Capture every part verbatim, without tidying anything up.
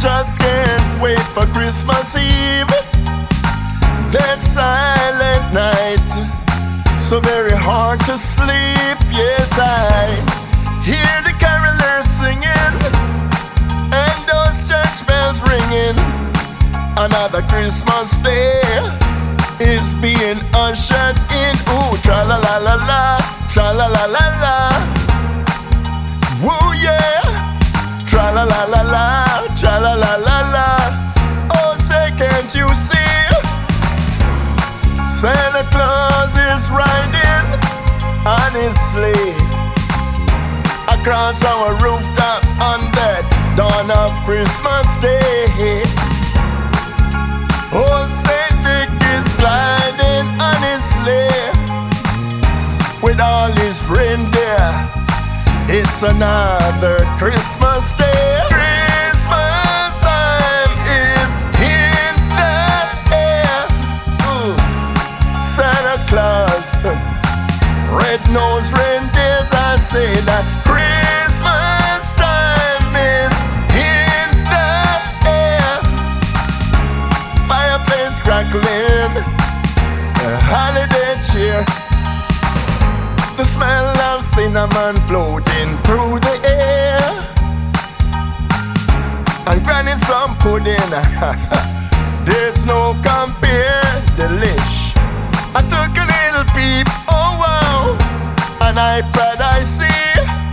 just can't wait for Christmas Eve. That silent night, so very hard to sleep. Yes, I hear the carolers singing and those church bells ringing. Another Christmas day is being ushered in. Ooh, tra la la la la, tra la la la la. Woo yeah, tra la la la la, tra la la la la. Oh, say can't you see? Santa Claus is riding on his sleigh across our rooftops on that dawn of Christmas Day. Oh, Saint Nick is gliding on his sleigh with all his reindeer. It's another Christmas Day. Christmas time is in the air. Ooh. Santa Claus, red-nosed reindeers, I say that Christmas time is in the air. Fireplace crackling, a holiday cheer. The smell of cinnamon floating through the air, and Granny's plum pudding, there's no compare. Delish. I took a little peep, oh wow, an iPad I see.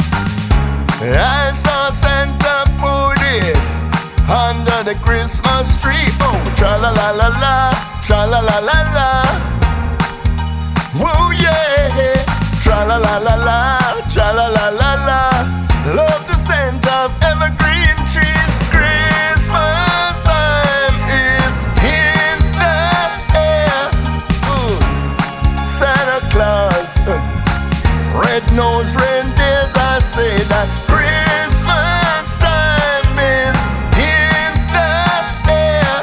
I saw Santa put it under the Christmas tree. Oh, tra la la la la, tra la la la la. Woo yeah, tra la la la la, tra la la la la. Love the scent of evergreen trees. Christmas time is in the air. Ooh. Santa Claus, red-nosed reindeers, I say that Christmas time is in the air.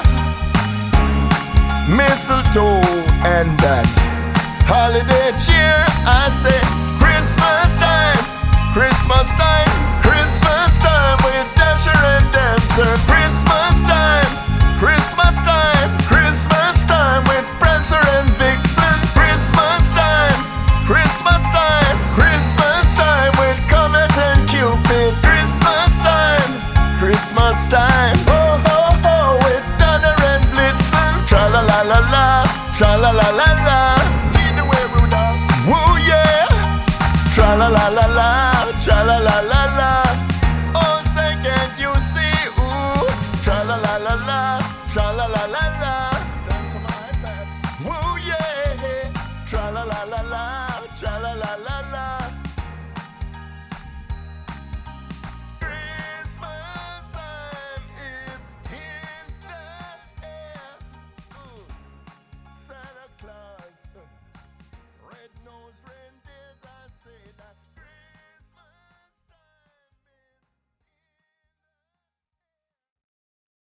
Mistletoe and that holiday cheer, I say Christmas time, Christmas time, Christmas time with Dasher and Dancer. Christmas time, Christmas time, Christmas time with Prancer and Vixen. Christmas time, Christmas time, Christmas time with Comet and Cupid. Christmas time, Christmas time, oh ho ho with Donner and Blitzen. Tra la la la la, tra la la la la. Woo yeah, tra la la la la, tra la la la la. Oh, say can't you see? Ooh, tra la la la la, tra la la la la. Dance on my iPad. Woo yeah, tra la la la la, tra la la la.